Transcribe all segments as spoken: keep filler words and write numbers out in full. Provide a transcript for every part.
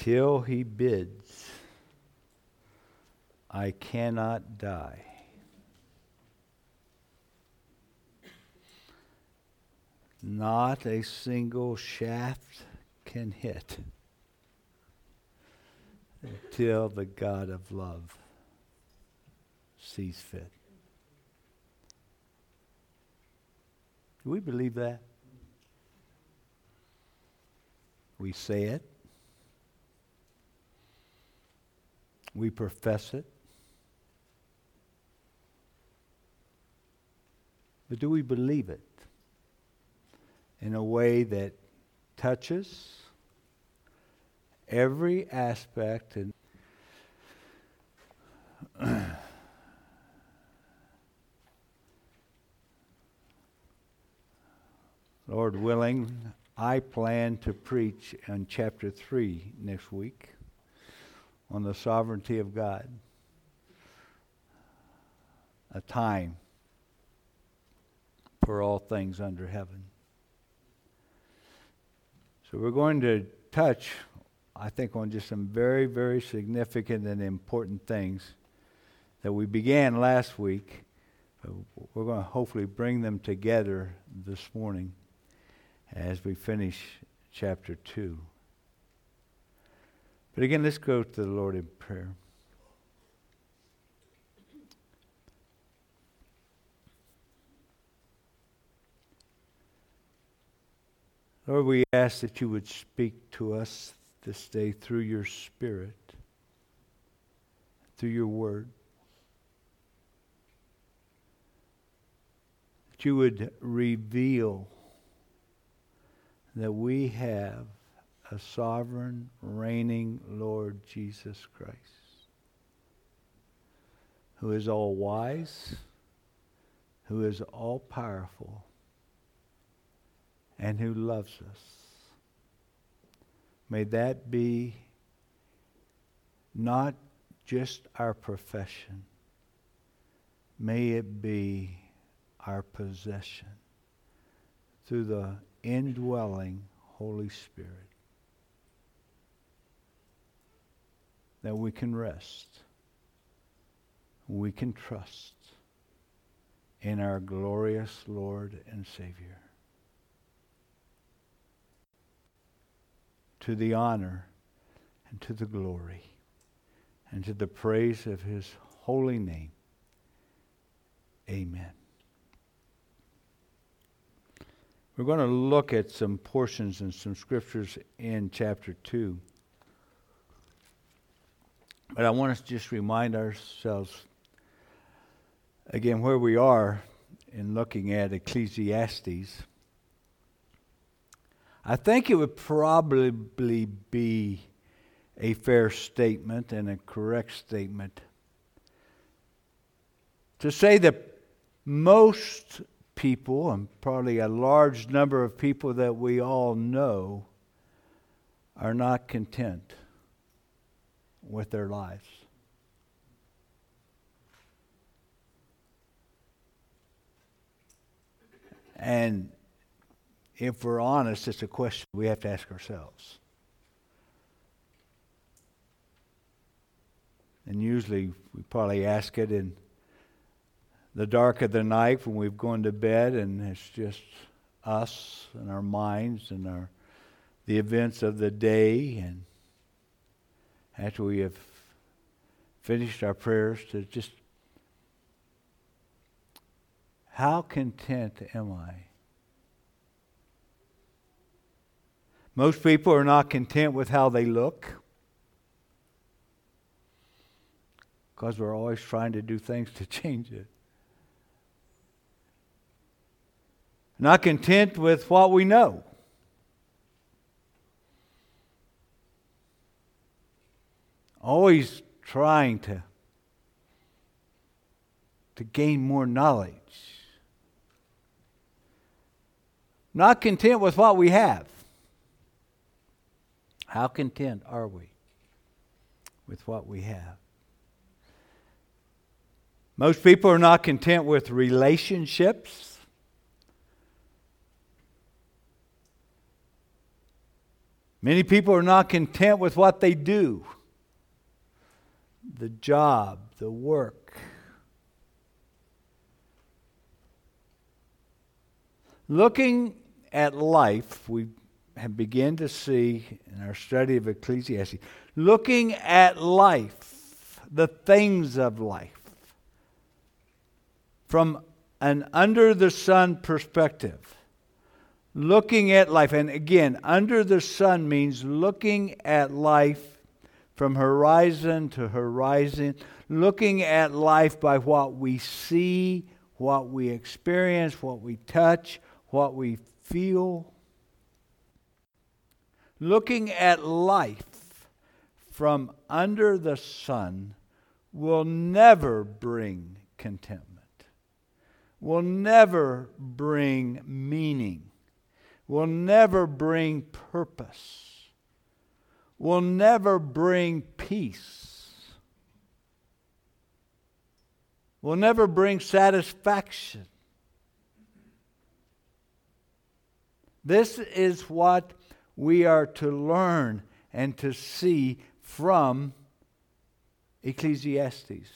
till he bids, I cannot die. Not a single shaft can hit until the God of love sees fit. Do we believe that? We say it. We profess it. But do we believe it in a way that touches every aspect and Lord willing, I plan to preach on chapter three next week on the sovereignty of God. A time for all things under heaven. So we're going to touch, I think, on just some very, very significant and important things that we began last week. We're going to hopefully bring them together this morning as we finish chapter two. But again, let's go to the Lord in prayer. Lord, we ask that you would speak to us this day through your Spirit, through your word. That you would reveal that we have a sovereign, reigning Lord Jesus Christ, who is all wise, who is all powerful, and who loves us. May that be not just our profession. May it be our possession through the indwelling Holy Spirit. That we can rest, we can trust in our glorious Lord and Savior. To the honor and to the glory and to the praise of his holy name. Amen. We're going to look at some portions and some scriptures in chapter two. But I want us to just remind ourselves again where we are in looking at Ecclesiastes. I think it would probably be a fair statement and a correct statement to say that most people, and probably a large number of people that we all know, are not content with their lives. And if we're honest, it's a question we have to ask ourselves. And usually we probably ask it in the dark of the night when we've gone to bed and it's just us and our minds and our the events of the day, and after we have finished our prayers, to just, how content am I? Most people are not content with how they look because we're always trying to do things to change it. Not content with what we know. Always trying to, to gain more knowledge. Not content with what we have. How content are we with what we have? Most people are not content with relationships. Many people are not content with what they do. The job, the work. Looking at life, we have begun to see in our study of Ecclesiastes, looking at life, the things of life, from an under-the-sun perspective. Looking at life, and again, under the sun means looking at life from horizon to horizon, looking at life by what we see, what we experience, what we touch, what we feel. Looking at life from under the sun will never bring contentment, will never bring meaning, will never bring purpose, will never bring peace, will never bring satisfaction. This is what we are to learn and to see from Ecclesiastes.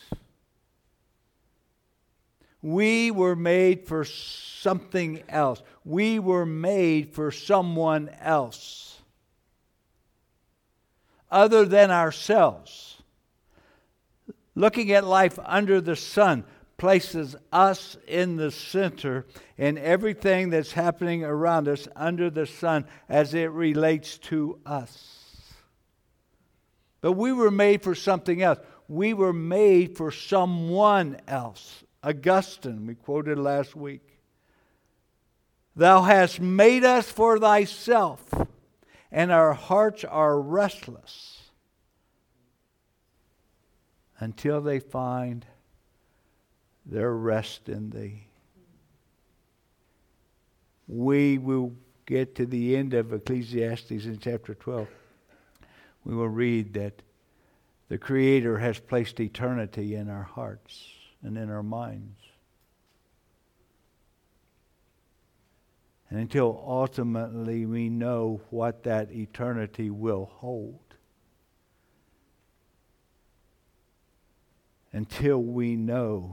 We were made for something else. We were made for someone else other than ourselves. Looking at life under the sun places us in the center and everything that's happening around us under the sun as it relates to us. But we were made for something else. We were made for someone else. Augustine, we quoted last week. Thou hast made us for thyself, and our hearts are restless until they find their rest in thee. We will get to the end of Ecclesiastes in chapter twelve. We will read that the Creator has placed eternity in our hearts and in our minds. And until ultimately we know what that eternity will hold, until we know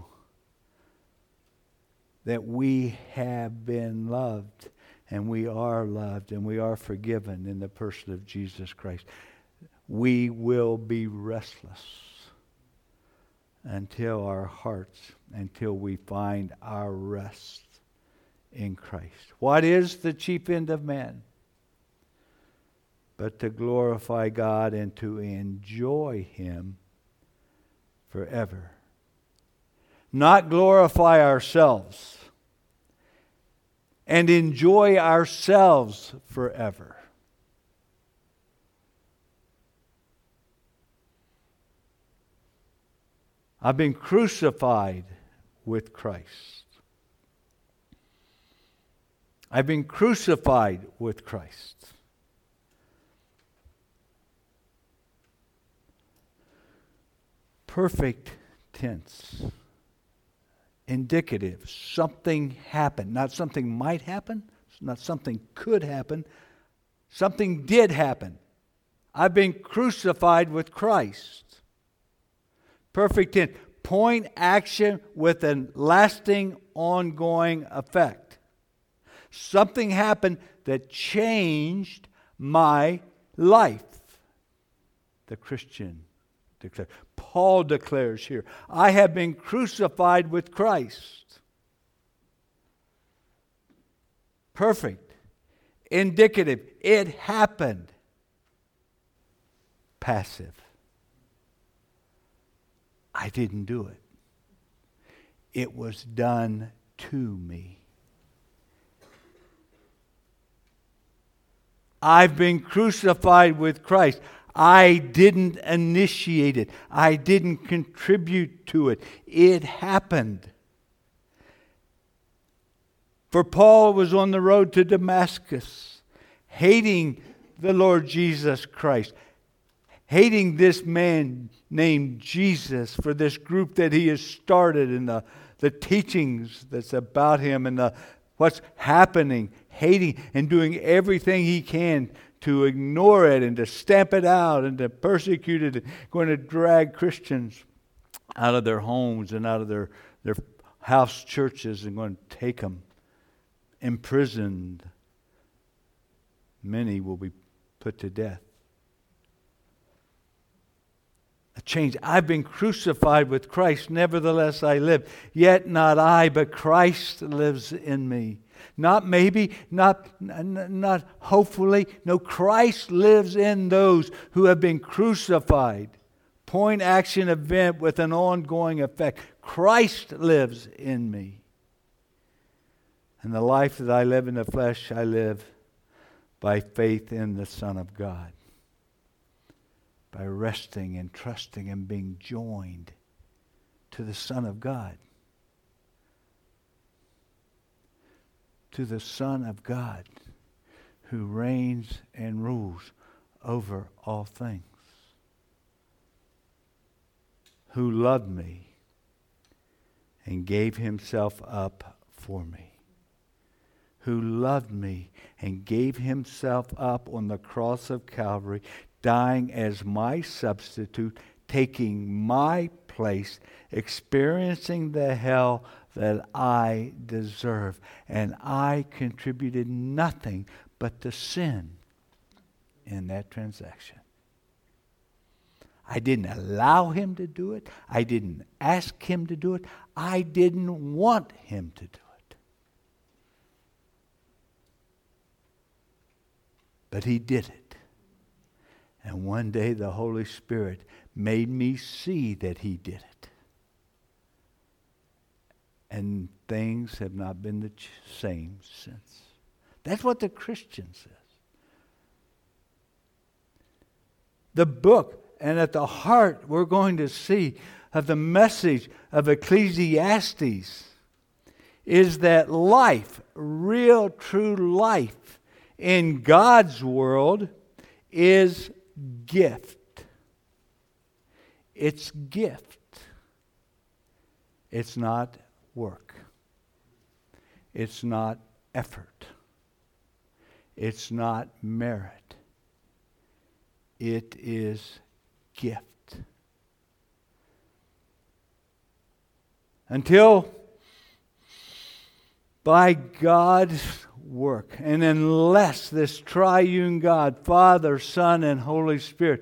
that we have been loved and we are loved and we are forgiven in the person of Jesus Christ, we will be restless until our hearts, until we find our rest in Christ. What is the chief end of man? But to glorify God and to enjoy Him forever. Not glorify ourselves and enjoy ourselves forever. I've been crucified with Christ. I've been crucified with Christ. Perfect tense. Indicative. Something happened. Not something might happen. Not something could happen. Something did happen. I've been crucified with Christ. Perfect tense. Point action with a lasting, ongoing effect. Something happened that changed my life. The Christian declares. Paul declares here, I have been crucified with Christ. Perfect. Indicative. It happened. Passive. I didn't do it. It was done to me. I've been crucified with Christ. I didn't initiate it. I didn't contribute to it. It happened. For Paul was on the road to Damascus, hating the Lord Jesus Christ, hating this man named Jesus for this group that he has started and the, the teachings that's about him and the, what's happening, hating and doing everything he can to ignore it and to stamp it out and to persecute it, going to drag Christians out of their homes and out of their, their house churches and going to take them imprisoned. Many will be put to death. A change. I've been crucified with Christ, nevertheless I live. Yet not I, but Christ lives in me. Not maybe, not, not hopefully. No, Christ lives in those who have been crucified. Point, action, event with an ongoing effect. Christ lives in me. And the life that I live in the flesh, I live by faith in the Son of God. By resting and trusting and being joined to the Son of God. To the Son of God who reigns and rules over all things. Who loved me and gave himself up for me. Who loved me and gave himself up on the cross of Calvary, dying as my substitute, taking my place, experiencing the hell that I deserve. And I contributed nothing but the sin in that transaction. I didn't allow him to do it. I didn't ask him to do it. I didn't want him to do it. But he did it. And one day the Holy Spirit made me see that he did it. And things have not been the same since. That's what the Christian says. The book, and at the heart we're going to see of the message of Ecclesiastes is that life, real true life in God's world is gift. It's gift. It's not work. It's not effort. It's not merit. It is gift. Until by God's work, and unless this triune God, Father, Son, and Holy Spirit,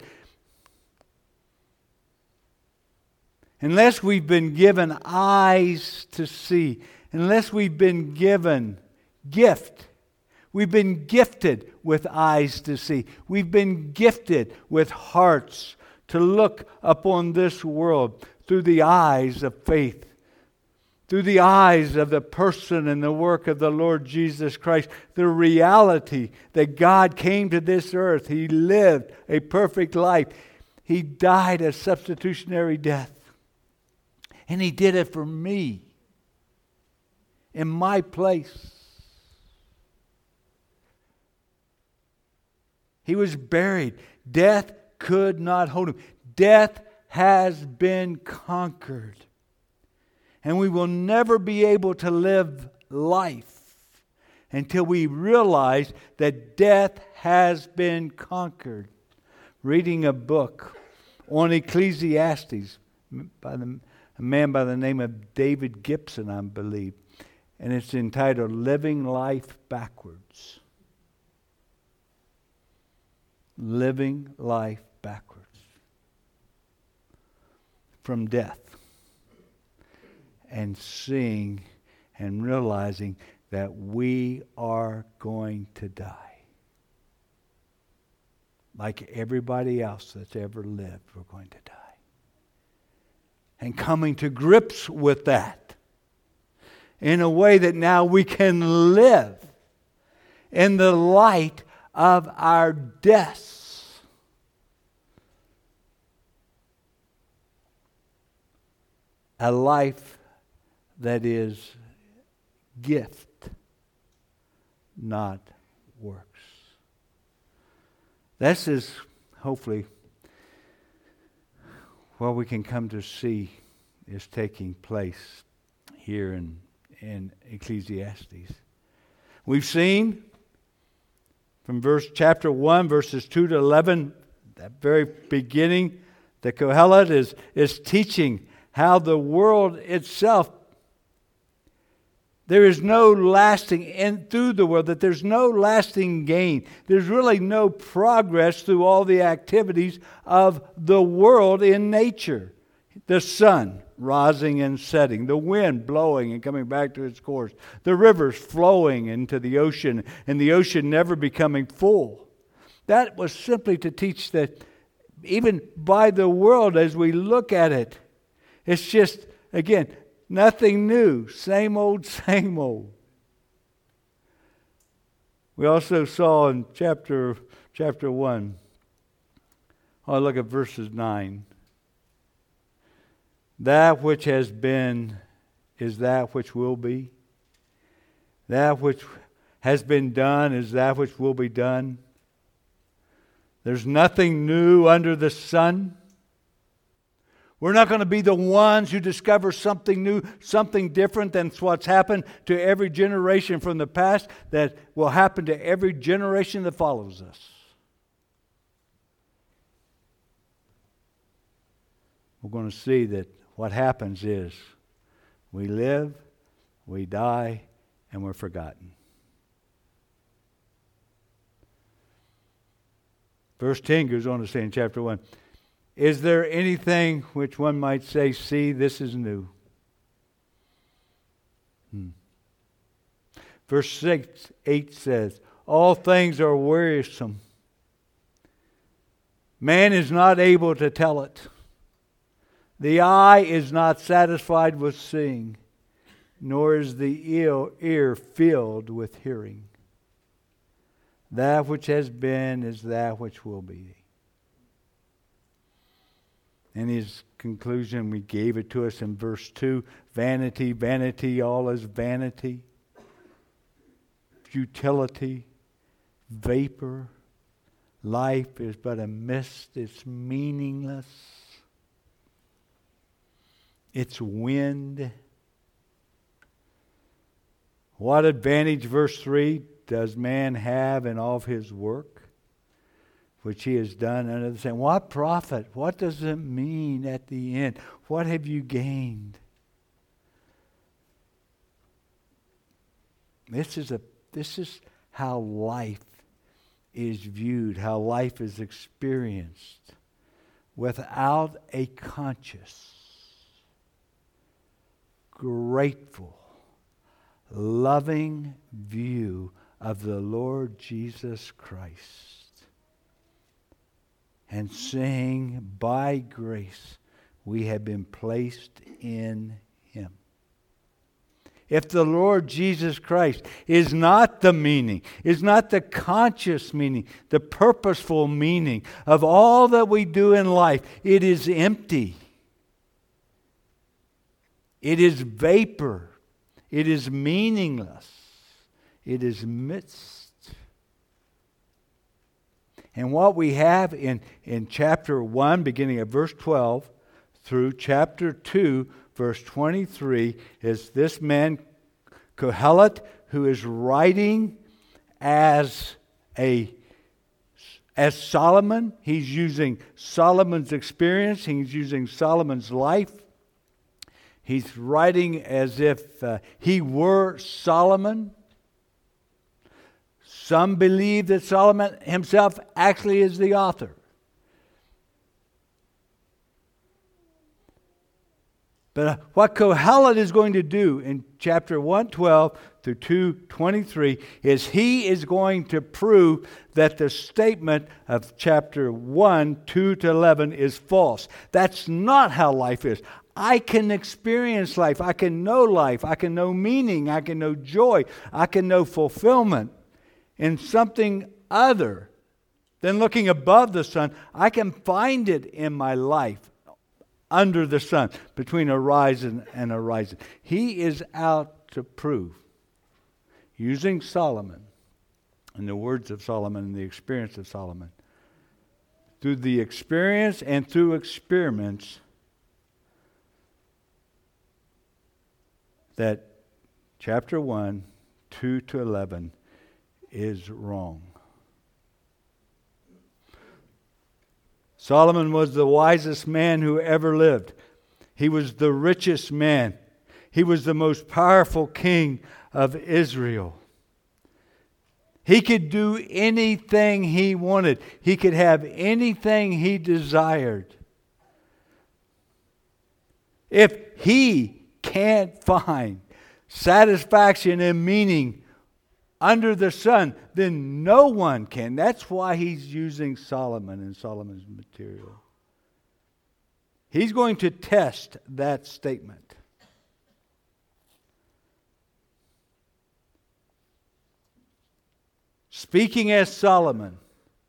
unless we've been given eyes to see, unless we've been given gift, we've been gifted with eyes to see, we've been gifted with hearts to look upon this world through the eyes of faith, through the eyes of the person and the work of the Lord Jesus Christ, the reality that God came to this earth. He lived a perfect life. He died a substitutionary death. And He did it for me, in my place. He was buried. Death could not hold Him. Death has been conquered. And we will never be able to live life until we realize that death has been conquered. Reading a book on Ecclesiastes by the, a man by the name of David Gibson, I believe. And it's entitled Living Life Backwards. Living life backwards. From death. And seeing and realizing that we are going to die. Like everybody else that's ever lived, we're going to die. And coming to grips with that in a way that now we can live in the light of our deaths. A life that is gift, not works. This is hopefully what we can come to see is taking place here in, in Ecclesiastes. We've seen from verse chapter one, verses two to eleven, that very beginning, the Kohelet is, is teaching how the world itself, there is no lasting in through the world, that there's no lasting gain. There's really no progress through all the activities of the world in nature. The sun rising and setting, the wind blowing and coming back to its course, the rivers flowing into the ocean, and the ocean never becoming full. That was simply to teach that even by the world as we look at it, it's just, again, nothing new. Same old, same old. We also saw in chapter chapter one, oh, look at verses nine. That which has been is that which will be. That which has been done is that which will be done. There's nothing new under the sun. We're not going to be the ones who discover something new, something different than what's happened to every generation from the past that will happen to every generation that follows us. We're going to see that what happens is we live, we die, and we're forgotten. Verse ten goes on to say in chapter one, is there anything which one might say, see, this is new? Hmm. Verse six, eight says, all things are wearisome. Man is not able to tell it. The eye is not satisfied with seeing, nor is the ear, ear filled with hearing. That which has been is that which will be. In his conclusion, we gave it to us in verse two. Vanity, vanity, all is vanity. Futility, vapor. Life is but a mist. It's meaningless. It's wind. What advantage, verse three, does man have in all of his work, which he has done under the sun? What profit? What does it mean at the end? What have you gained? This is a this is how life is viewed, how life is experienced without a conscious, grateful, loving view of the Lord Jesus Christ. And saying, by grace, we have been placed in Him. If the Lord Jesus Christ is not the meaning, is not the conscious meaning, the purposeful meaning of all that we do in life, it is empty. It is vapor. It is meaningless. It is mist. And what we have in, in chapter one, beginning at verse twelve, through chapter two, verse twenty-three, is this man, Kohelet, who is writing as a as Solomon. He's using Solomon's experience. He's using Solomon's life. He's writing as if uh, he were Solomon. Some believe that Solomon himself actually is the author. But uh, what Kohelet is going to do in chapter one twelve through two twenty-three is he is going to prove that the statement of chapter one, two to eleven is false. That's not how life is. I can experience life. I can know life. I can know meaning. I can know joy. I can know fulfillment in something other than looking above the sun. I can find it in my life under the sun, between horizon and horizon. He is out to prove, using Solomon and the words of Solomon and the experience of Solomon, through the experience and through experiments, that chapter one, two to eleven is wrong. Solomon was the wisest man who ever lived. He was the richest man. He was the most powerful king of Israel. He could do anything he wanted. He could have anything he desired. If he can't find satisfaction and meaning under the sun, then no one can. That's why he's using Solomon and Solomon's material. He's going to test that statement. Speaking as Solomon,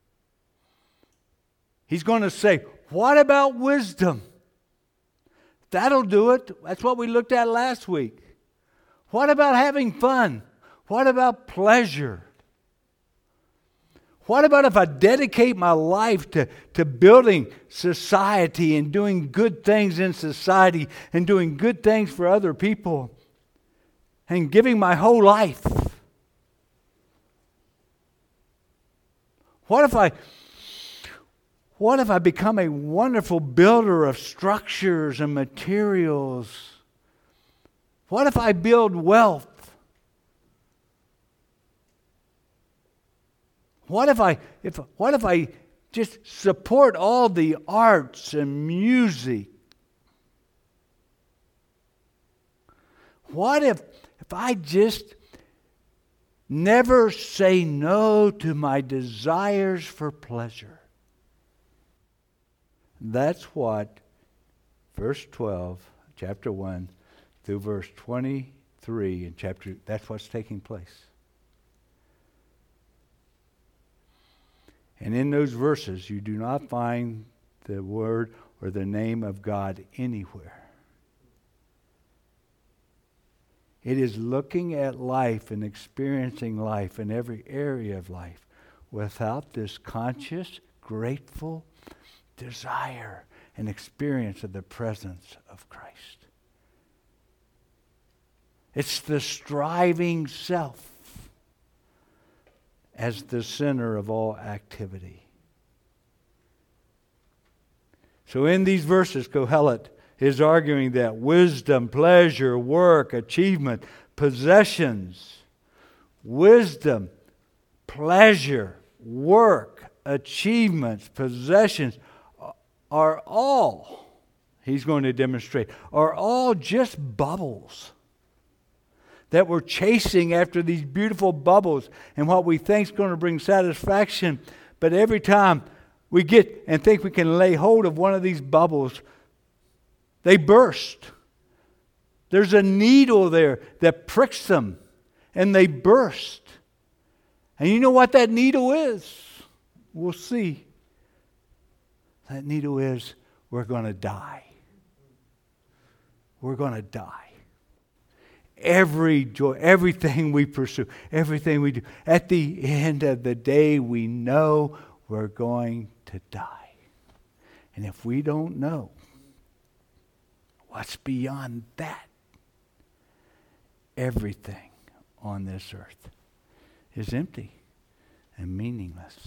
he's going to say, what about wisdom? That'll do it. That's what we looked at last week. What about having fun? What about pleasure? What about if I dedicate my life to, to building society and doing good things in society and doing good things for other people and giving my whole life? What if I what if I become a wonderful builder of structures and materials? What if I build wealth? What if I if what if I just support all the arts and music? What if if I just never say no to my desires for pleasure? That's what verse twelve, chapter one, through verse twenty-three in chapter, that's what's taking place. And in those verses, you do not find the word or the name of God anywhere. It is looking at life and experiencing life in every area of life without this conscious, grateful desire and experience of the presence of Christ. It's the striving self as the center of all activity. So in these verses, Kohelet is arguing that wisdom, pleasure, work, achievement, possessions, wisdom, pleasure, work, achievements, possessions are all, he's going to demonstrate, are all just bubbles. That we're chasing after these beautiful bubbles and what we think is going to bring satisfaction. But every time we get and think we can lay hold of one of these bubbles, they burst. There's a needle there that pricks them and they burst. And you know what that needle is? We'll see. That needle is we're going to die. We're going to die. Every joy, everything we pursue, everything we do, at the end of the day, we know we're going to die. And if we don't know what's beyond that, everything on this earth is empty and meaningless.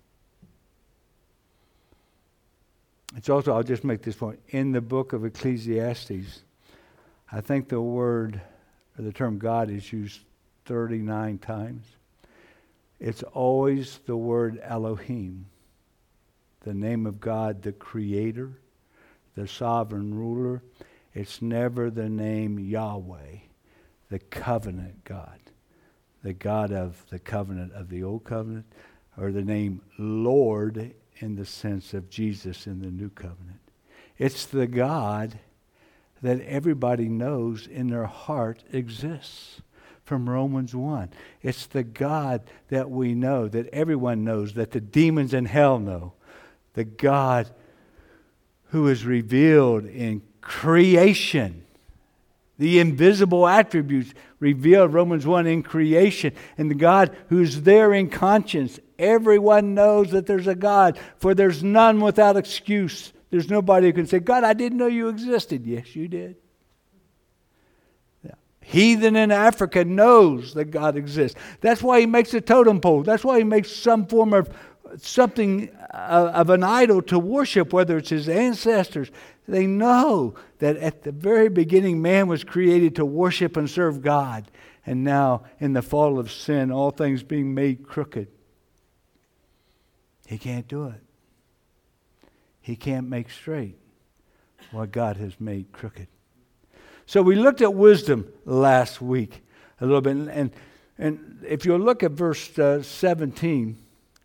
It's also, I'll just make this point, in the book of Ecclesiastes, I think the word or the term God is used thirty-nine times. It's always the word Elohim, the name of God, the Creator, the sovereign ruler. It's never the name Yahweh, the covenant God, the God of the covenant of the Old Covenant, or the name Lord in the sense of Jesus in the New Covenant. It's the God that everybody knows in their heart exists. From Romans one. It's the God that we know, that everyone knows, that the demons in hell know. The God who is revealed in creation. The invisible attributes revealed, Romans one, in creation. And the God who's there in conscience. Everyone knows that there's a God, for there's none without excuse. There's nobody who can say, God, I didn't know you existed. Yes, you did. Yeah. Heathen in Africa knows that God exists. That's why he makes a totem pole. That's why he makes some form of something of an idol to worship, whether it's his ancestors. They know that at the very beginning, man was created to worship and serve God. And now, in the fall of sin, all things being made crooked, he can't do it. He can't make straight what God has made crooked. So we looked at wisdom last week a little bit. And, and if you look at verse uh, seventeen,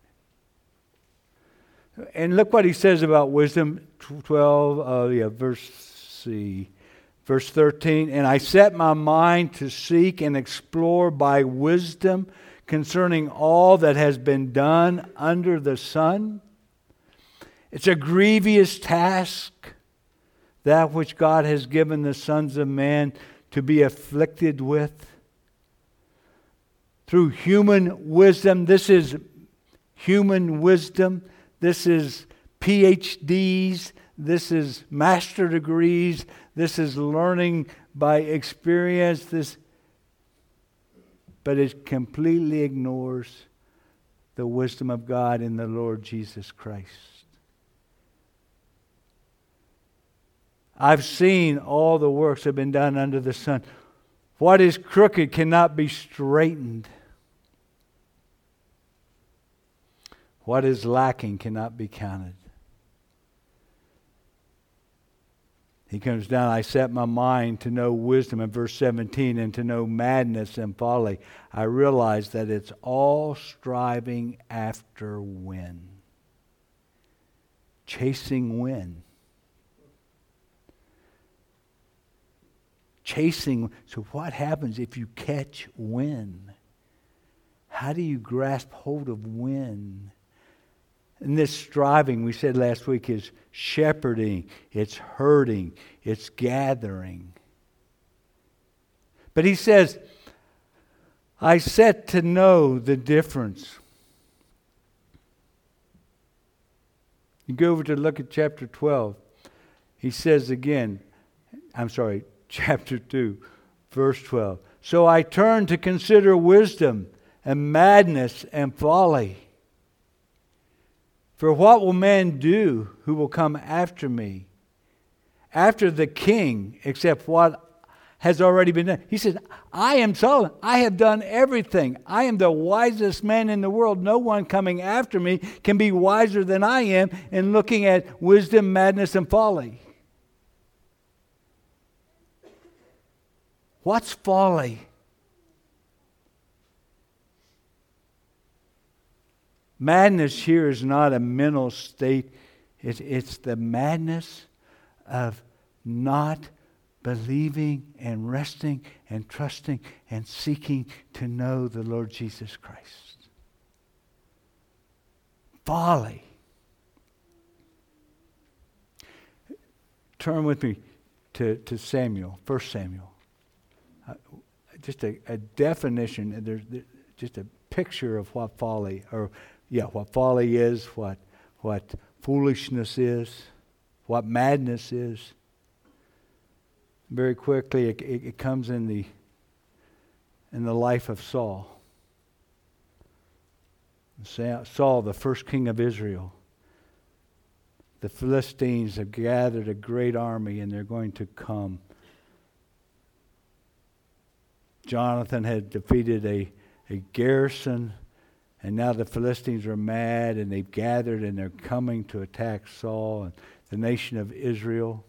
and look what he says about wisdom, twelve, uh, yeah, verse C, verse thirteen. And I set my mind to seek and explore by wisdom concerning all that has been done under the sun. It's a grievous task, that which God has given the sons of man to be afflicted with. Through human wisdom, this is human wisdom. This is P H Ds, this is master degrees, this is learning by experience, this, but it completely ignores the wisdom of God in the Lord Jesus Christ. I've seen all the works that have been done under the sun. What is crooked cannot be straightened. What is lacking cannot be counted. He comes down, I set my mind to know wisdom in verse seventeen and to know madness and folly. I realize that it's all striving after wind. Chasing wind. Chasing. So what happens if you catch wind? How do you grasp hold of wind? And this striving, we said last week, is shepherding, it's herding, it's gathering. But he says, I set to know the difference. You go over to look at chapter twelve. He says again, I'm sorry, chapter two, verse twelve. So I turned to consider wisdom and madness and folly. For what will man do who will come after me? After the king, except what has already been done. He said, I am Solomon. I have done everything. I am the wisest man in the world. No one coming after me can be wiser than I am in looking at wisdom, madness, and folly. What's folly? Madness here is not a mental state. It, it's the madness of not believing and resting and trusting and seeking to know the Lord Jesus Christ. Folly. Turn with me to, to Samuel, First Samuel. Uh, just a, a definition, there's just a picture of what folly, or yeah, what folly is, what what foolishness is, what madness is. Very quickly, it, it, it comes in the in the life of Saul. Saul, the first king of Israel. The Philistines have gathered a great army, and they're going to come. Jonathan had defeated a, a garrison. And now the Philistines are mad, and they've gathered, and they're coming to attack Saul and the nation of Israel.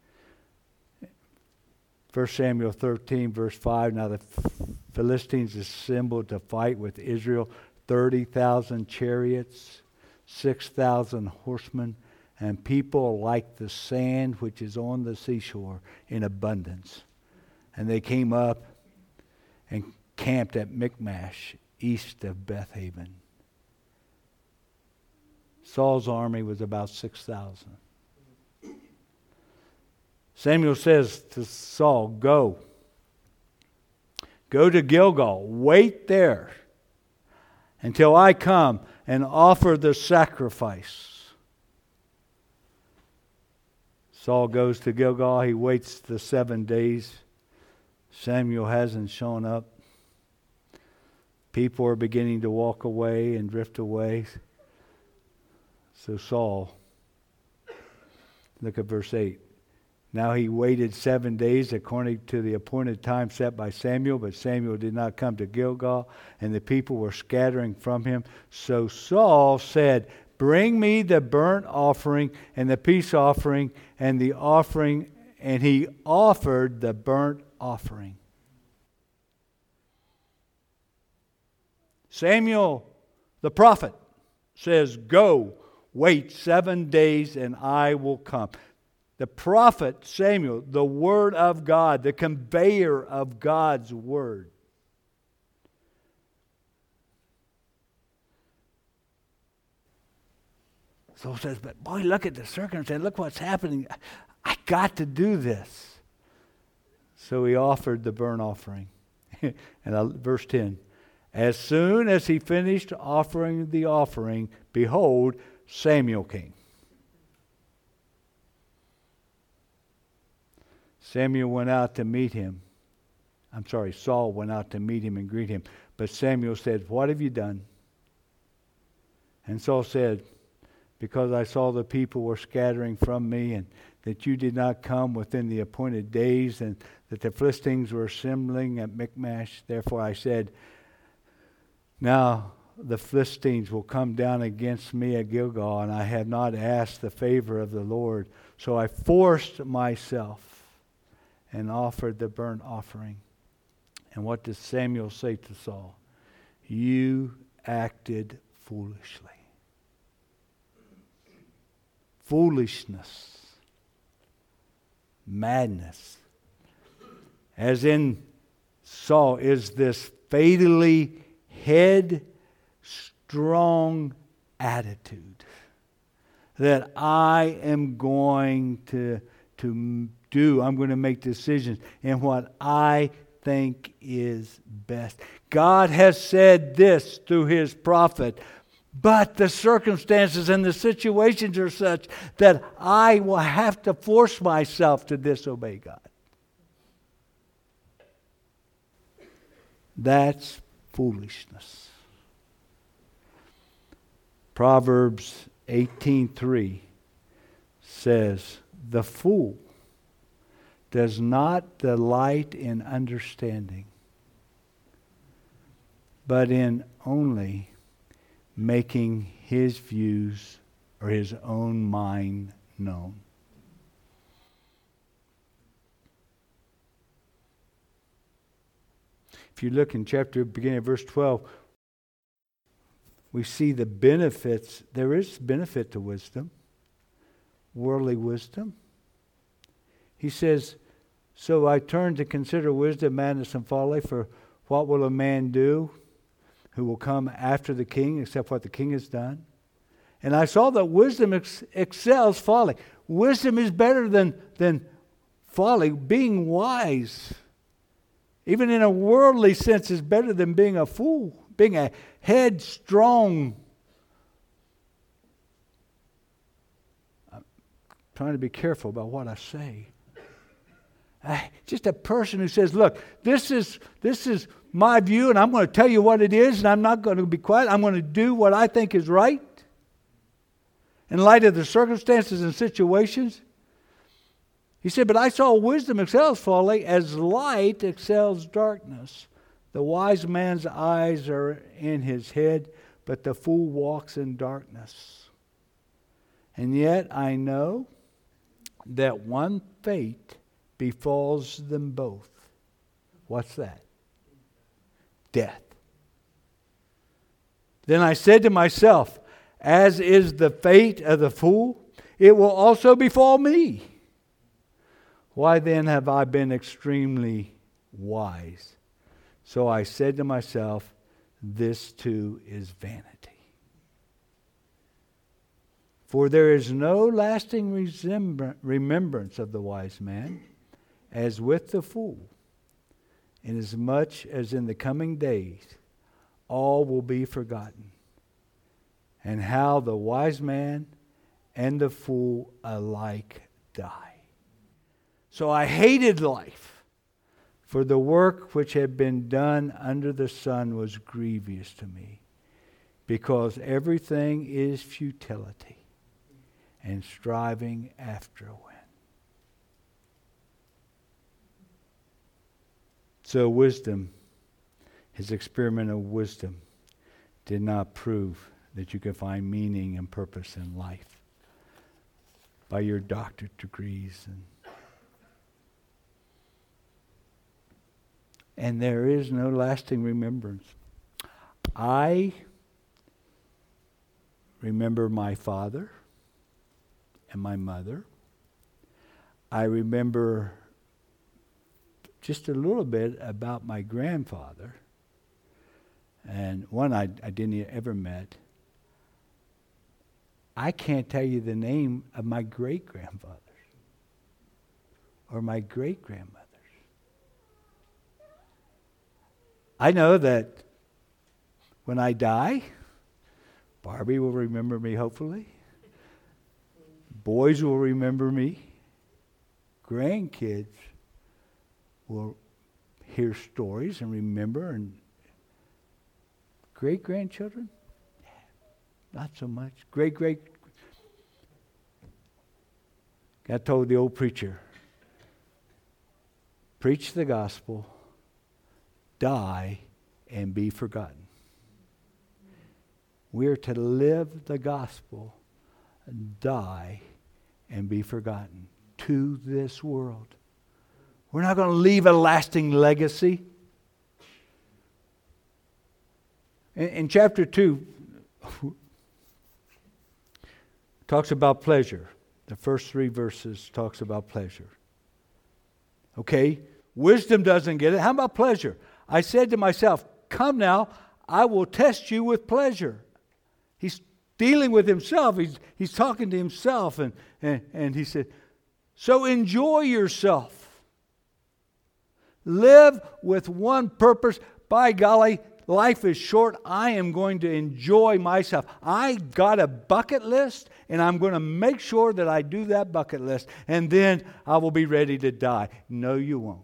First Samuel thirteen, verse five, now the Philistines assembled to fight with Israel, thirty thousand chariots, six thousand horsemen, and people like the sand which is on the seashore in abundance. And they came up and camped at Michmash, east of Bethaven. Saul's army was about six thousand. Samuel says to Saul, go. Go to Gilgal. Wait there until I come and offer the sacrifice. Saul goes to Gilgal. He waits the seven days. Samuel hasn't shown up. People are beginning to walk away and drift away. So Saul, look at verse eight. Now he waited seven days according to the appointed time set by Samuel, but Samuel did not come to Gilgal, and the people were scattering from him. So Saul said, bring me the burnt offering and the peace offering and the offering, and he offered the burnt offering. Samuel, the prophet, says, go, wait seven days, and I will come. The prophet Samuel, the Word of God, the conveyor of God's Word. So he says, but boy, look at the circumstance. Look what's happening. I got to do this. So he offered the burnt offering. And uh, verse ten. As soon as he finished offering the offering, behold, Samuel came. Samuel went out to meet him. I'm sorry, Saul went out to meet him and greet him. But Samuel said, what have you done? And Saul said, because I saw the people were scattering from me, and that you did not come within the appointed days, and that the Philistines were assembling at Michmash. Therefore I said, now the Philistines will come down against me at Gilgal, and I have not asked the favor of the Lord. So I forced myself and offered the burnt offering. And what does Samuel say to Saul? You acted foolishly. Foolishness. Madness. As in Saul is this fatally headstrong attitude that I am going to, to do. I'm going to make decisions in what I think is best. God has said this through His prophet, but the circumstances and the situations are such that I will have to force myself to disobey God. That's foolishness. Proverbs eighteen three says, the fool does not delight in understanding, but in only making his views or his own mind known. If you look in chapter, beginning of verse twelve, we see the benefits. There is benefit to wisdom, worldly wisdom. He says, so I turned to consider wisdom, madness, and folly, for what will a man do who will come after the king, except what the king has done? And I saw that wisdom ex- excels folly. Wisdom is better than, than folly. Being wise, even in a worldly sense, is better than being a fool, being a headstrong. I'm trying to be careful about what I say. I, just a person who says, look, this is this is my view, and I'm going to tell you what it is, and I'm not going to be quiet. I'm going to do what I think is right in light of the circumstances and situations. He said, but I saw wisdom excels folly as light excels darkness. The wise man's eyes are in his head, but the fool walks in darkness. And yet I know that one fate befalls them both. What's that? Death. Then I said to myself, as is the fate of the fool, it will also befall me. Why then have I been extremely wise? So I said to myself, this too is vanity. For there is no lasting remembrance of the wise man, as with the fool, inasmuch as in the coming days all will be forgotten, and how the wise man and the fool alike die. So I hated life, for the work which had been done under the sun was grievous to me, because everything is futility. and striving after a win. So wisdom, his experiment of wisdom, did not prove that you can find meaning and purpose in life by your doctorate degrees. And, and there is no lasting remembrance. I remember my father and my mother. I remember just a little bit about my grandfather, and one I, I didn't ever met. I can't tell you the name of my great-grandfathers or my great-grandmothers. I know that when I die, Barbie will remember me, hopefully. Boys will remember me. Grandkids will hear stories and remember. And great-grandchildren, not so much. Great-great. I told the old preacher, preach the gospel, die, and be forgotten. We are to live the gospel, die, and be forgotten to this world. We're not going to leave a lasting legacy. In, in chapter two, talks about pleasure. The first three verses talks about pleasure. Okay, wisdom doesn't get it. How about pleasure? I said to myself, come now, I will test you with pleasure. He's dealing with himself. He's, he's talking to himself. And, and, and he said, so enjoy yourself. Live with one purpose. By golly, life is short. I am going to enjoy myself. I got a bucket list, and I'm going to make sure that I do that bucket list. And then I will be ready to die. No, you won't.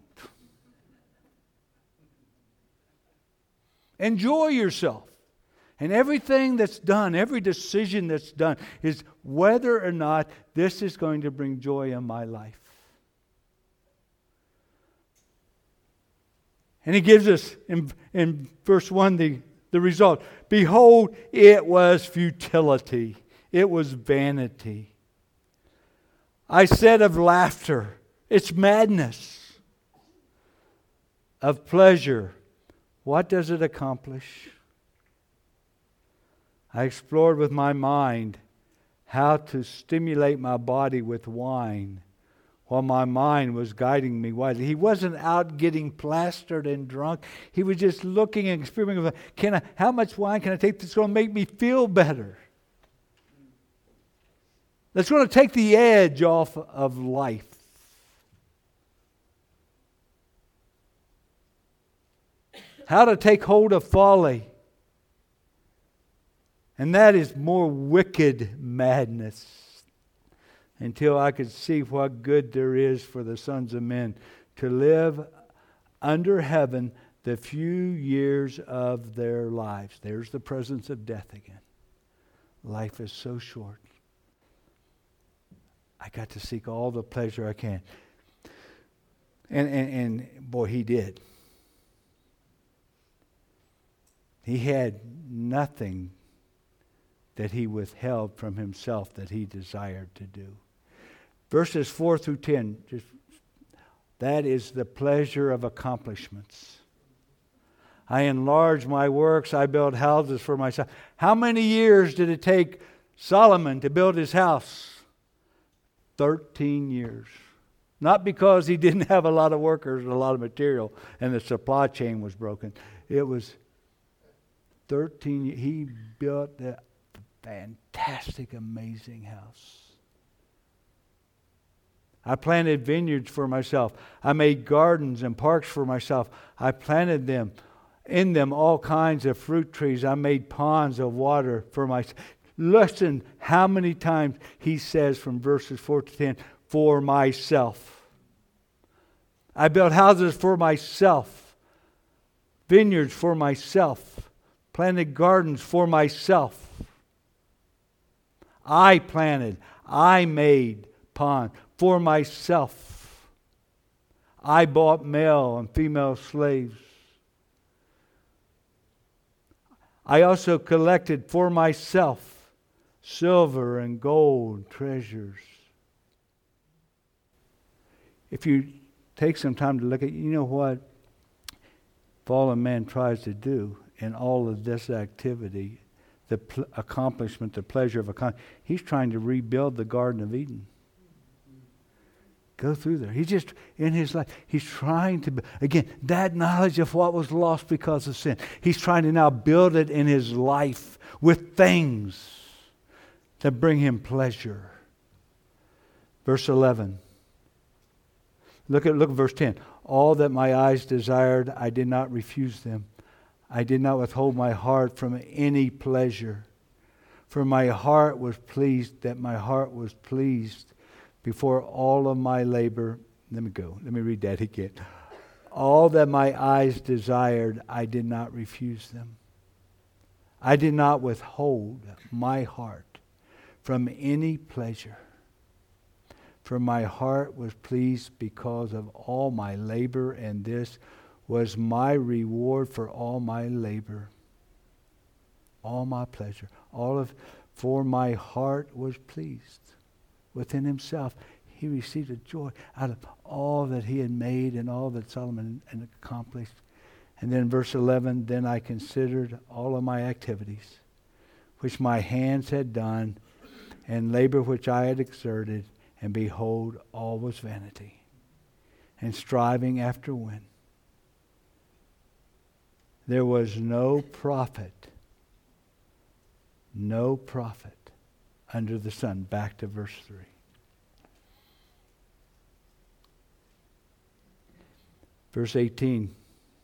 Enjoy yourself. And everything that's done, every decision that's done, is whether or not this is going to bring joy in my life. And he gives us in, in verse one the, the result. Behold, it was futility. It was vanity. I said of laughter, it's madness. Of pleasure, what does it accomplish? I explored with my mind how to stimulate my body with wine while my mind was guiding me wisely. He wasn't out getting plastered and drunk. He was just looking and experimenting with, can I, how much wine can I take that's going to make me feel better? That's going to take the edge off of life. How to take hold of folly. And that is more wicked madness. Until I could see what good there is for the sons of men to live under heaven the few years of their lives. There's the presence of death again. Life is so short. I got to seek all the pleasure I can. And, and, and boy, he did. He had nothing that he withheld from himself that he desired to do. Verses four through ten, just, that is the pleasure of accomplishments. I enlarged my works, I built houses for myself. How many years did it take Solomon to build his house? Thirteen years. Not because he didn't have a lot of workers and a lot of material and the supply chain was broken. It was thirteen years. He built that fantastic, amazing house. I planted vineyards for myself. I made gardens and parks for myself. I planted them, in them all kinds of fruit trees. I made ponds of water for myself. Listen how many times he says from verses four to ten, for myself. I built houses for myself. Vineyards for myself. Planted gardens for myself. I planted, I made pawn for myself. I bought male and female slaves. I also collected for myself silver and gold treasures. If you take some time to look at, you know what fallen man tries to do in all of this activity, the pl- accomplishment, the pleasure of accomplishment, he's trying to rebuild the Garden of Eden. Go through there. He's just, in his life, he's trying to, again, that knowledge of what was lost because of sin. He's trying to now build it in his life with things that bring him pleasure. Verse eleven. Look at, look at verse ten. All that my eyes desired, I did not refuse them. I did not withhold my heart from any pleasure. For my heart was pleased, that my heart was pleased before all of my labor. Let me go. Let me read that again. All that my eyes desired, I did not refuse them. I did not withhold my heart from any pleasure. For my heart was pleased because of all my labor, and this was my reward for all my labor. All my pleasure. All of, for my heart was pleased. Within himself, he received a joy out of all that he had made and all that Solomon had accomplished. And then verse eleven, then I considered all of my activities, which my hands had done, and labor which I had exerted, and behold, all was vanity, and striving after wind. There was no profit, no profit under the sun. Back to verse three. Verse eighteen.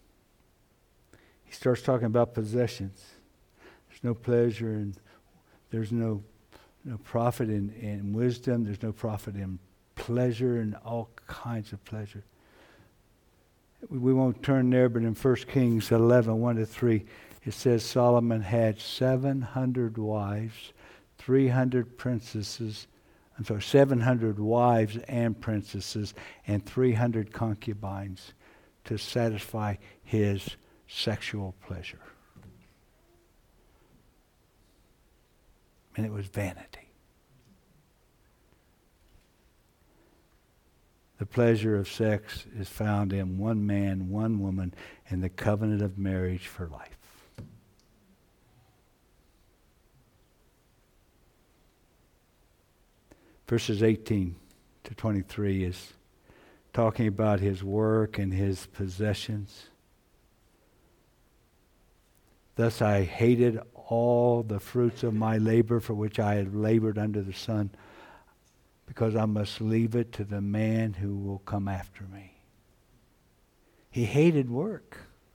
He starts talking about possessions. There's no pleasure and there's no no profit in, in wisdom. There's no profit in pleasure and all kinds of pleasure. We, we won't turn there, but in First Kings eleven, one to three, it says Solomon had seven hundred wives, three hundred princesses, I'm sorry, seven hundred wives and princesses, and three hundred concubines to satisfy his sexual pleasure. And it was vanity. The pleasure of sex is found in one man, one woman, in the covenant of marriage for life. Verses eighteen to twenty-three is talking about his work and his possessions. Thus I hated all the fruits of my labor for which I had labored under the sun, because I must leave it to the man who will come after me. He hated work.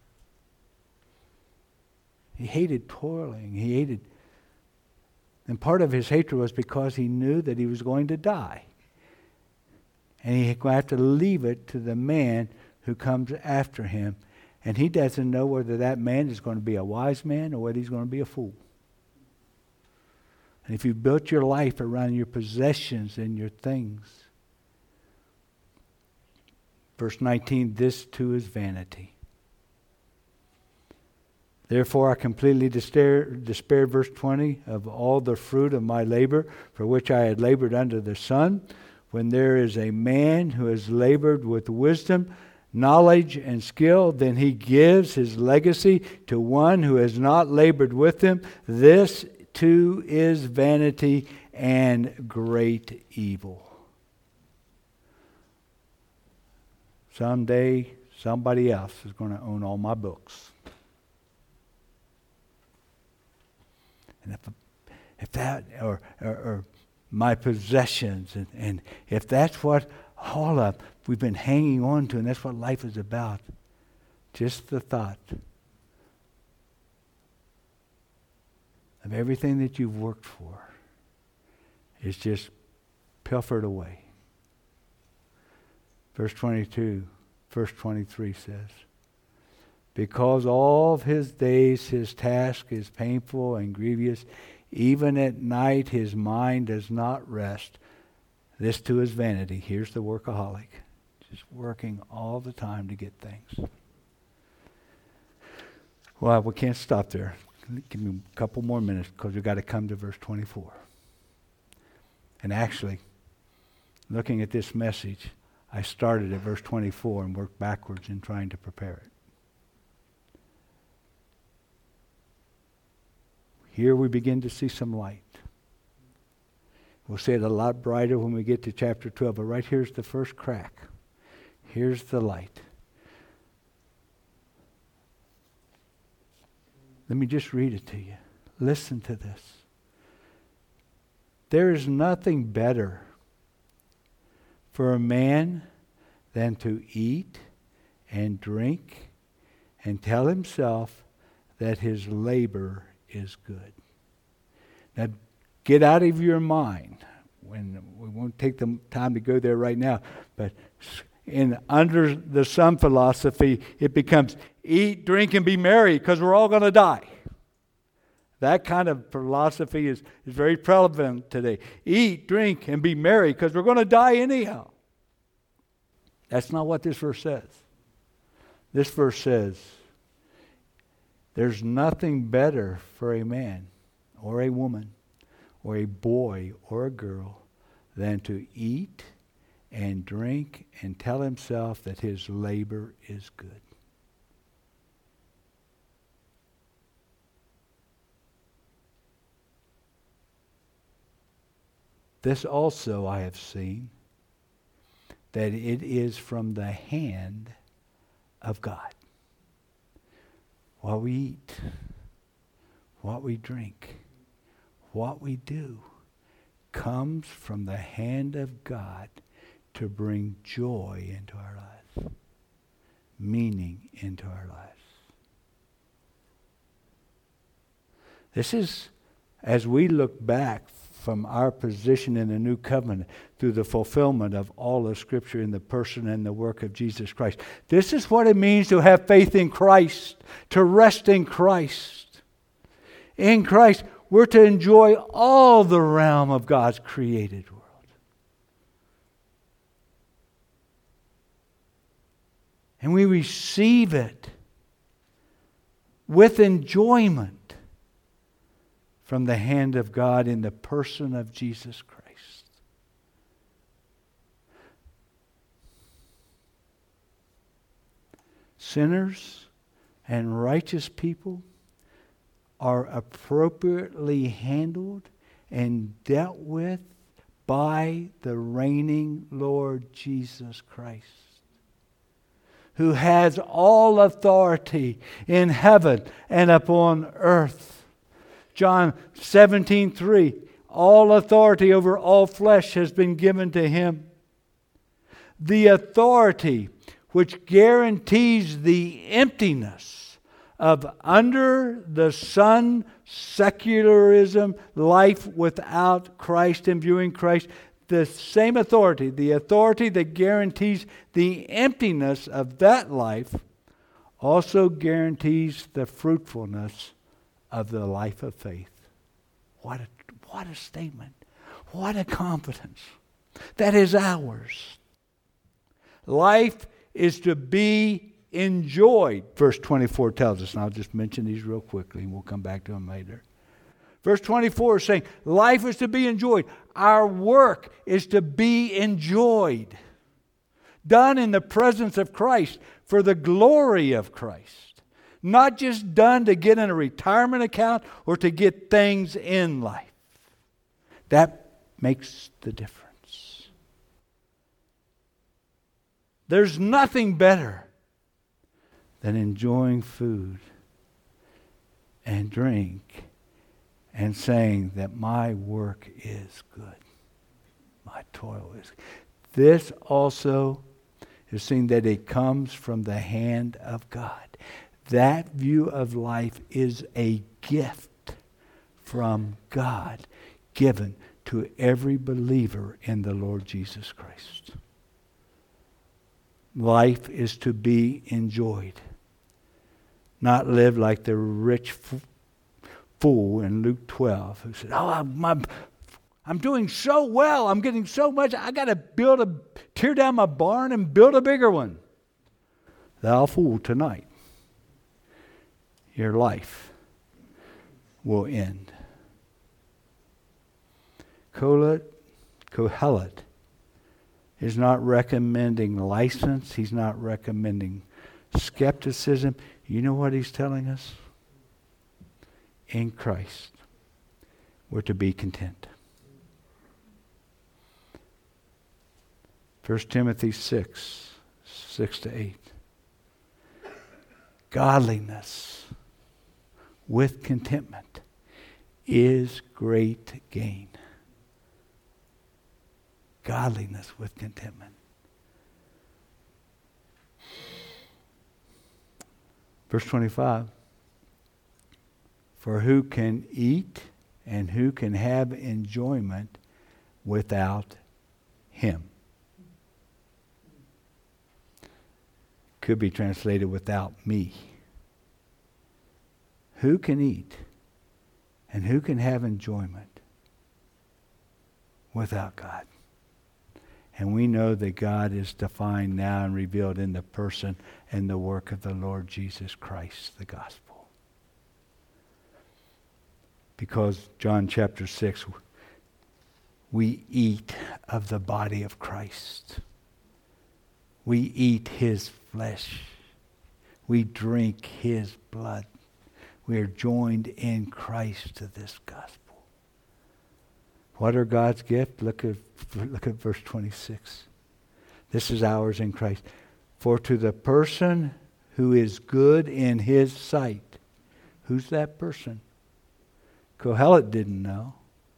He hated toiling. He hated, and part of his hatred was because he knew that he was going to die. And he would have to leave it to the man who comes after him. And he doesn't know whether that man is going to be a wise man or whether he's going to be a fool. And if you built your life around your possessions and your things, verse nineteen, this too is vanity. Therefore I completely despaired, despaired, verse twenty, of all the fruit of my labor for which I had labored under the sun. When there is a man who has labored with wisdom, knowledge, and skill, then he gives his legacy to one who has not labored with him. This too is vanity and great evil. Someday, somebody else is going to own all my books. And if, if that, or, or, or my possessions, and, and if that's what all of we've been hanging on to, and that's what life is about, just the thought of everything that you've worked for is just pilfered away. Verse twenty-two, verse twenty-three says, because all of his days his task is painful and grievous, Even at night his mind does not rest. This too is vanity. Here's the workaholic. Just working all the time to get things. Well, we can't stop there. Give me a couple more minutes because we've got to come to verse twenty-four. And actually, looking at this message, I started at verse twenty-four and worked backwards in trying to prepare it. Here we begin to see some light. We'll see it a lot brighter when we get to chapter twelve, but right here's the first crack. Here's the light. Let me just read it to you. Listen to this. There is nothing better for a man than to eat and drink and tell himself that his labor is good. Now, get out of your mind. When we won't take the time to go there right now, but in under the sun philosophy, it becomes eat, drink, and be merry because we're all going to die. That kind of philosophy is, is very prevalent today. Eat, drink, and be merry because we're going to die anyhow. That's not what this verse says. This verse says, there's nothing better for a man or a woman or a boy or a girl than to eat and drink and tell himself that his labor is good. This also I have seen, that it is from the hand of God. What we eat, what we drink, what we do comes from the hand of God to bring joy into our lives, meaning into our lives. This is, as we look back from our position in the new covenant through the fulfillment of all of Scripture in the person and the work of Jesus Christ. This is what it means to have faith in Christ, to rest in Christ. In Christ, we're to enjoy all the realm of God's created world. And we receive it with enjoyment from the hand of God in the person of Jesus Christ. Sinners and righteous people are appropriately handled and dealt with by the reigning Lord Jesus Christ, who has all authority in heaven and upon earth. John seventeen three, all authority over all flesh has been given to him. The authority which guarantees the emptiness of under the sun secularism, life without Christ and viewing Christ, the same authority, the authority that guarantees the emptiness of that life, also guarantees the fruitfulness of the life of faith. What a, what a statement. What a confidence. That is ours. Life is to be enjoyed, verse twenty-four tells us. And I'll just mention these real quickly and we'll come back to them later. Verse twenty-four is saying, life is to be enjoyed. Our work is to be enjoyed. Done in the presence of Christ for the glory of Christ. Not just done to get in a retirement account or to get things in life. That makes the difference. There's nothing better than enjoying food and drink and saying that my work is good. My toil is good. This also is seen that it comes from the hand of God. That view of life is a gift from God given to every believer in the Lord Jesus Christ. Life is to be enjoyed, not lived like the rich fool in Luke twelve who said, oh, I'm, my, I'm doing so well. I'm getting so much. I got to build a, tear down my barn and build a bigger one. Thou fool, tonight, your life will end. Kohelet, Kohelet is not recommending license. He's not recommending skepticism. You know what he's telling us? In Christ, we're to be content. First Timothy six, six to eight. Godliness with contentment is great gain. Godliness with contentment. Verse twenty-five. For who can eat and who can have enjoyment without him? Could be translated without me. Who can eat and who can have enjoyment without God? And we know that God is defined now and revealed in the person and the work of the Lord Jesus Christ, the gospel. Because John chapter six, we eat of the body of Christ. We eat his flesh. We drink his blood. We are joined in Christ to this gospel. What are God's gifts? Look at, look at verse twenty-six. This is ours in Christ. For to the person who is good in his sight. Who's that person? Kohelet didn't know.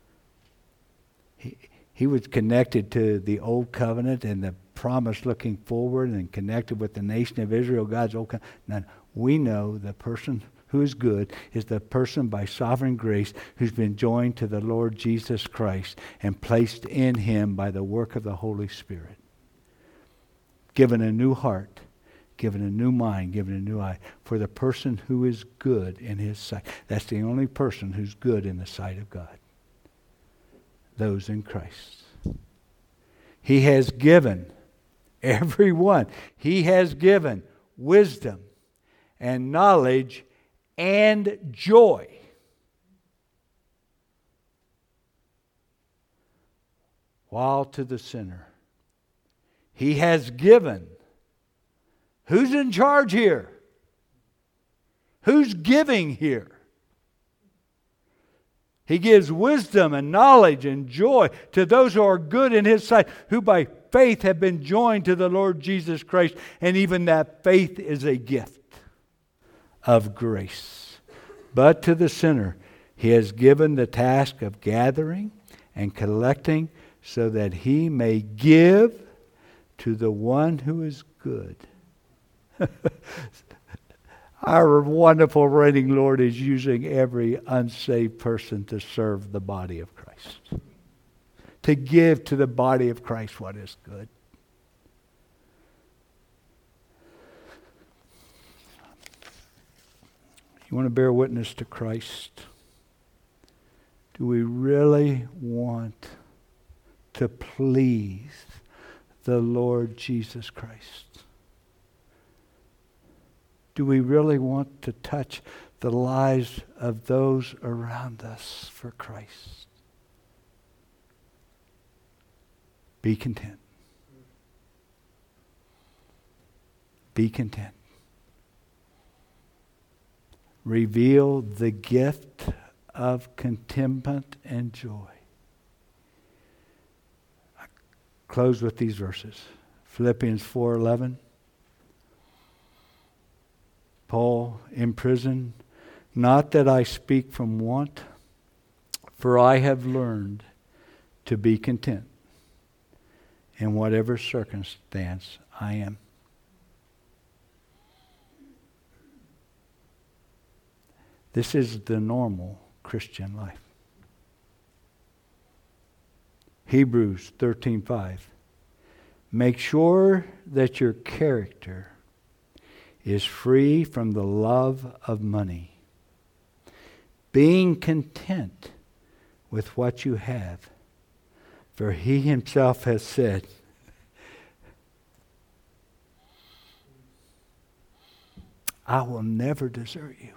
He, he was connected to the old covenant and the promise looking forward and connected with the nation of Israel, God's old covenant. Now, we know the person who is good is the person by sovereign grace who's been joined to the Lord Jesus Christ and placed in him by the work of the Holy Spirit. Given a new heart, given a new mind, given a new eye for the person who is good in his sight. That's the only person who's good in the sight of God. Those in Christ. He has given everyone. He has given wisdom and knowledge and joy. While to the sinner, he has given. Who's in charge here? Who's giving here? He gives wisdom and knowledge and joy to those who are good in his sight, who by faith have been joined to the Lord Jesus Christ. And even that faith is a gift of grace. But to the sinner, he has given the task of gathering and collecting so that he may give to the one who is good. Our wonderful reigning Lord is using every unsaved person to serve the body of Christ. To give to the body of Christ what is good. You want to bear witness to Christ? Do we really want to please the Lord Jesus Christ? Do we really want to touch the lives of those around us for Christ? Be content. Be content. Reveal the gift of contentment and joy. I close with these verses. Philippians four eleven. Paul in prison, not that I speak from want, for I have learned to be content in whatever circumstance I am. This is the normal Christian life. Hebrews thirteen five. Make sure that your character is free from the love of money. being content with what you have. For he himself has said, I will never desert you.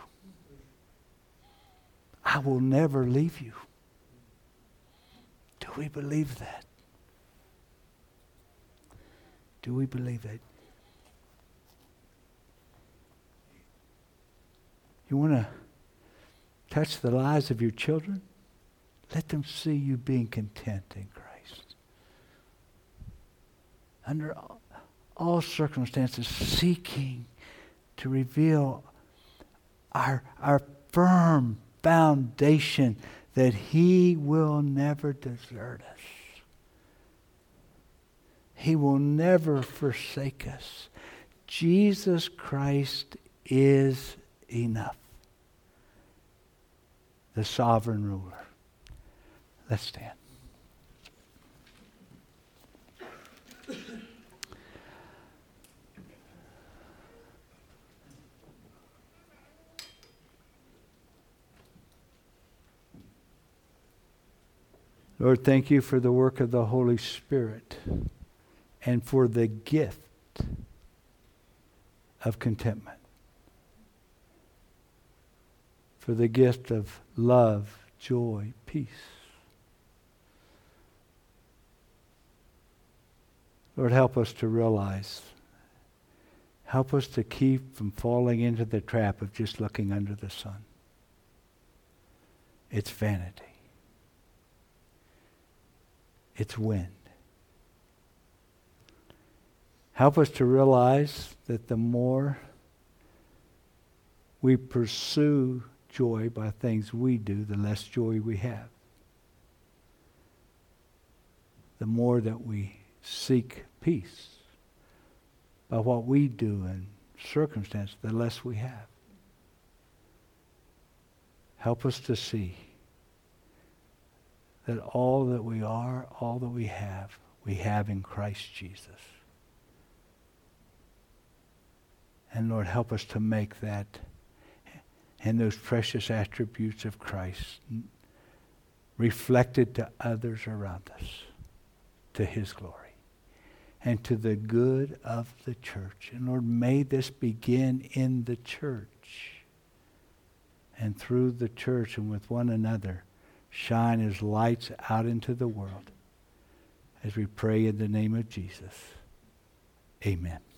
I will never leave you. Do we believe that? Do we believe that? You want to touch the lives of your children? Let them see you being content in Christ. Under all, all circumstances, seeking to reveal our, our firm foundation that he will never desert us. He will never forsake us. Jesus Christ is enough. The sovereign ruler. Let's stand. Lord, thank you for the work of the Holy Spirit and for the gift of contentment. For the gift of love, joy, peace. Lord, help us to realize, help us to keep from falling into the trap of just looking under the sun. It's vanity. It's wind. Help us to realize that the more we pursue joy by things we do, the less joy we have. The more that we seek peace by what we do in circumstance, the less we have. Help us to see that all that we are, all that we have, we have in Christ Jesus. And Lord, help us to make that and those precious attributes of Christ reflected to others around us, to his glory and to the good of the church. And Lord, may this begin in the church and through the church and with one another shine as lights out into the world as we pray in the name of Jesus. Amen.